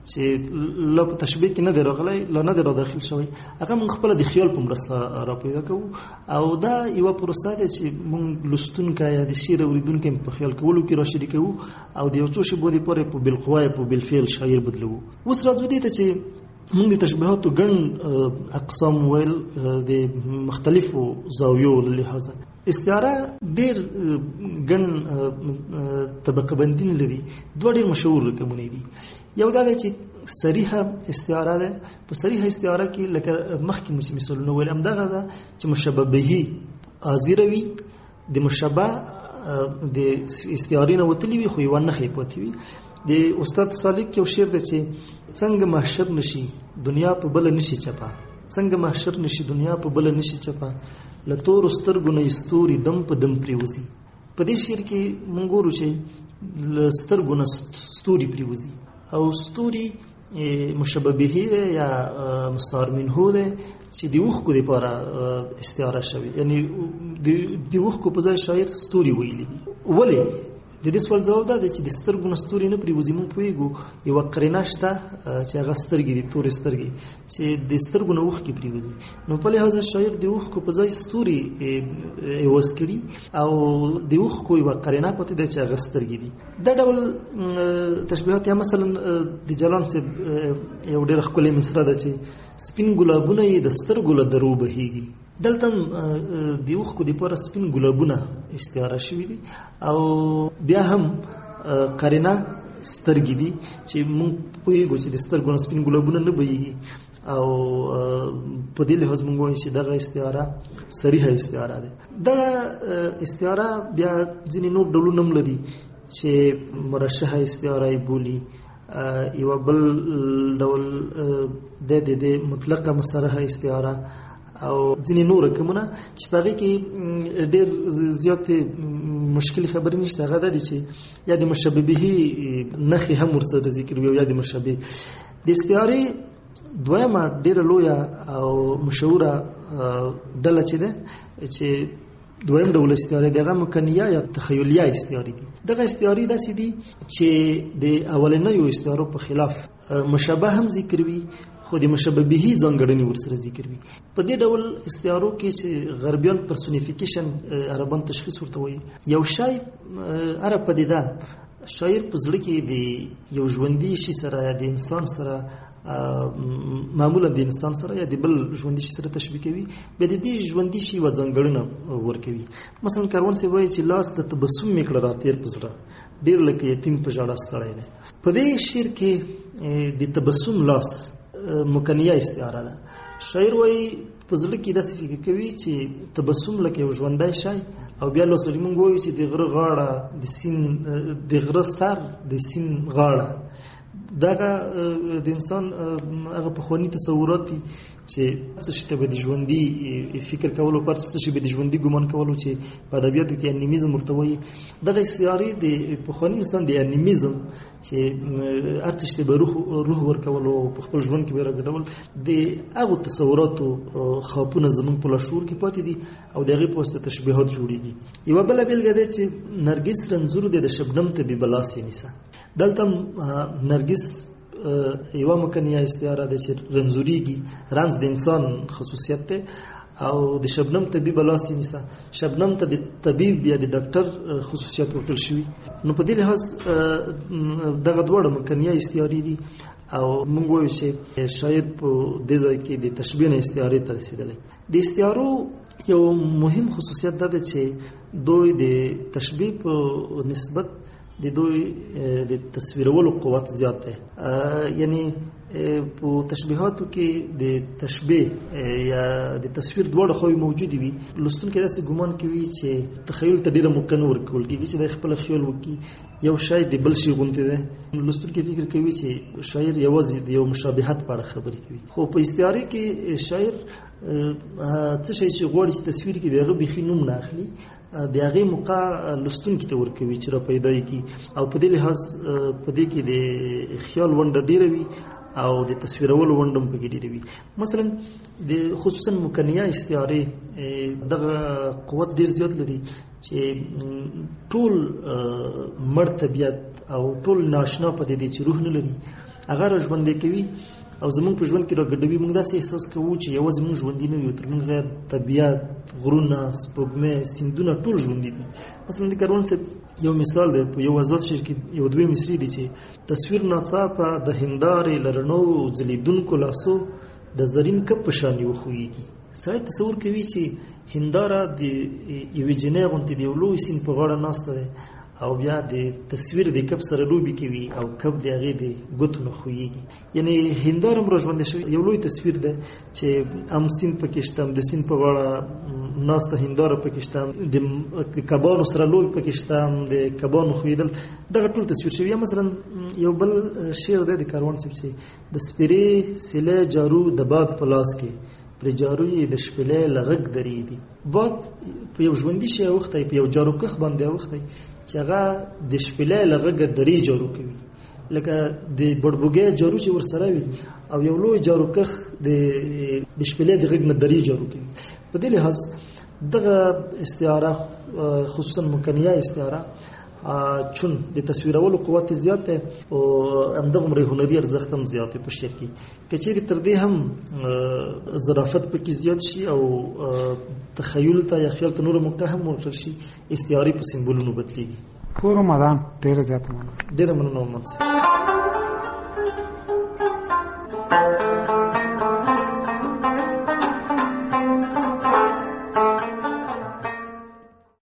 چې لا په تشبیه کې نه دی راغلی، لا نه دی را داخل شوی، هغه موږ خپله د خیال په مرسته را پیدا کوو. او دا یوه پروسه ده چې موږ لوستونکی یا د شعر اورېدونکی په خیال کولو کې را شریکوو او د یو څو شیبو دپاره په بالقوا یا په بالفعل شاعر بدلوو. اوس راځو دې ته چې موږ د تشبیهاتو ګڼ اقسام ویل د مختلفو زاویو له لحاظه. استعاره ډېر ګڼ طبقه بندي لري. دوه ډېر مشهور رقمونه دي. یو دا دی چې صریحه استعاره ده. په صریحه استعاره کې لکه مخکې مو چې مثالونه ویل همدغه ده چې مشبه به حاضره وي، د مشبه د استعارې نه وتلي وي خو یوه نښې پاتې وي. د استاد سالک یو شعر دی چې څنګه محشر نشي دنیا په بله نشي چپه، څنګه محشر نشي دنیا په بله نشي چپه، له تورو سترګو نه ستوري دم په دم پرېوځي. په دې شعر کې مونږ ګورو چې له سترګو نه ستوري پرېوځي او ستوري مشبه به یا مستعار منه ده چې د اوښکو دپاره استعاره شوي، یعنی د اوښکو په ځای شاعر ستوري ویلي دي. ولې؟ د دې سوال جواب دا دی چې د سترګو نه ستوري نه پرېوځي. موږ پوهېږو یوه قرینه شته چې هغه سترګې دي، تورې سترګې چې د سترګو نه اوښکې پرېوځي. نو په لحاظه شاعر د اوښکو په ځای ستوري عوض کړي او د اوښکو یوه قرینه پاتې ده چې هغه سترګې دي. دا ډول تشبیهات یا مثلا د جلان صاحب یو ډېره ښکلې مصره ده چې سپین ګلابونه یې د سترګو له درو بهیږي. دلته د اوښکو دپاره سپین ګلابونه استعاره شوي دي او بیا هم قرینه سترګې دي چې موږ پوهېږو چې د سترګو نه سپین ګلابونه نه بهیږي او په دې لحاظ موږ وایو چې دغه استعاره صریحه استعاره ده. دغه استعاره بیا ځینې نور ډولونه هم لري چې مرشحه استعاره یې بولي. یوه بل ډول د مطلقه مصرحه استعاره او ځینې نور رقمونه چې په هغې کې ډېر زیاتې مشکلې خبرې نشته. هغه دا دي چې یا د مشبه به نښې هم ورسره ذکر وي او یا د مشبه. د استعارې دویمه ډېره لویه او مشهوره ډله چې ده چې دویم ډول استعارې د هغه مکنیه یا تخیلیه استعارې دي. دغه استعارې داسې دي چې د اولنیو استعارو په خلاف مشبه هم ذکر وي خو د مشبه به ځانګړنې ورسره ذکر وي. په دې ډول استعارو کې چې غربیان پرسونیفیکیشن عربان تشخیص ورته وایي، یو شی هره پدیده شاعر په زړه کې د یو ژوندي شي سره یا د انسان سره معمولا د انسان سره یا د بل ژوندي شي سره تشبیه کوي، بیا د دې ژوندي شي یوه ځانګړنه ورکوي. مثلا کاروان صاحب وایي چې لاس د تبسم مې کړه راتېر په زړه، ډېر لکه یتیم په ژړا ستړی دی. په دې شعر کې د تبسم لاس مکنیه استعاره ده. شاعر وایي په زړه کې داسې فکر کوي چې تبسم لکه یو ژوندی شی او بیا لاس لري. مونږ وایو چې د غره غاړه د سیند، د غره سر د سیند غاړه. دغه د انسان هغه پخواني تصورات دي چې څه شي ته به د ژوندي فکر کولو پر څه شي به د ژوندي ګمان کولو چې په ادبیاتو کې انیمیزم ورته وایي. دغه استعارې د پخواني انسان د انیمیزم چې هر څه شي ته به روح ورکولو او په خپل ژوند کې به راګډول، د هغو تصوراتو خاپونه زموږ په لاشعور کې پاتې دي او د هغې په واسطه تشبیهات جوړېږي. یوه بله بېلګه دی چې نرګس رنځور دی د شبنم ته بې بلاس یې نیسه. دلته نرګس یوه مکنیه استعاره ده چې رنځورېږي. رنځ د انسان خصوصیت دی او د شبنم طبیب لاس یې نیسه. شبنم ته د طبیب یا د ډاکټر خصوصیت ورکړل شوي. نو په دې لحاظ دغه دواړه مکنیه استعارې دي او موږ وایو چې شاید په دې ځای کې د تشبیه نه استعارې ته رسېدلی. د استعارو یو مهم خصوصیت دا ده چې دوی د تشبیه په نسبت د دوی د تصویرولو قوت زیات دی. یعنی په تشبیهاتو کې د تشبیه یا د تصویر دواړه خواوې موجودې وي. لوستونکی داسې ګمان کوي چې تخیل ته ډېره موقع نه ورکول کېږي چې دی خپله خیال وکړي یو شی د بل شي غوندې دی. لوستونکی فکر کوي چې شاعر یوازې د یو مشابهت په اړه خبرې کوي، خو په استعارې کې شاعر څه شی چې غواړي چې تصویر کې د هغه بیخي نوم نه اخلي، د هغې موقع لوستونکي ته ورکوي چې را پیدا یې کړي او په دې لحاظ په دې کې د خیال ونډه ډېره وي او د تصویرولو ونډه هم پکې ډېره وي. مثلا د خصوصا مکنیه استعارې دغه قوت ډېر زیات لري چې ټول مړ طبیعت او ټول ناشنا پدیدې چې روح نه لري هغه را ژوندی کوي او زمونږ په ژوند کې راګډوي. موږ داسې احساس کوو چې یوازې موږ ژوندي نه یو، تر موږ غیر طبیعت، غرونه، سپوږمۍ، سیندونه ټول ژوندي دي. مثلا د کاروان صاحب یو مثال دی، په یو آزاد شعر کې یو دوی مصري دي چې تصویر ناڅاپه د هندارې له رڼو ځلیدونکو لاسو د زرین کپ په شان وښویږي. سړی تصور کوي چې هنداره د یوې جنۍ غوندې د یو لوی سیند په غاړه ناسته دی او بیا د تصویر د کپ سره لوبې کوي او کپ د هغې د ګوتو نه ښویېږي. یعنې هنداره هم راژوندی شوی یو لوی تصویر دی چې هم سیند پکې شته، د سیند په غاړه ناسته هنداره پکې شته، د کبانو سره لوبې پکې شته، د کبانو ښویېدل، دغه ټول تصویر شوي. یا مثلا یو بل شعر دی د کاروان صاحب چې د سپېرې سیلی جارو د باد په لاس کې پر جارو یې د شپېلۍ له غږ درېږي. باد په یو ژوندي شی اوښتی، په یو جاروکخ باندې اوښتی چې هغه د شپېلۍ له غږه درې جارو کوي، لکه د بړبوګۍ جارو چې ورسره وي او یو لوی جاروکخ د شپېلۍ د غږ نه درې جارو کوي. په دې لحاظ دغه استعاره خصوصا مکنیه استعاره چون د تصویرولو قوت زیات دی او همدغومره هنري ارزښت هم زیات دی په شعر کې. که چیرې تر دې هم ظرافت پکې زیات شي او تخیل ته یا خیال ته نور موقع هم ورکړل شي، استعارې په سمبولونو بدلېږي. پور رمضان ډېره زیاته مننه. ډېره مننه محمد صاحب.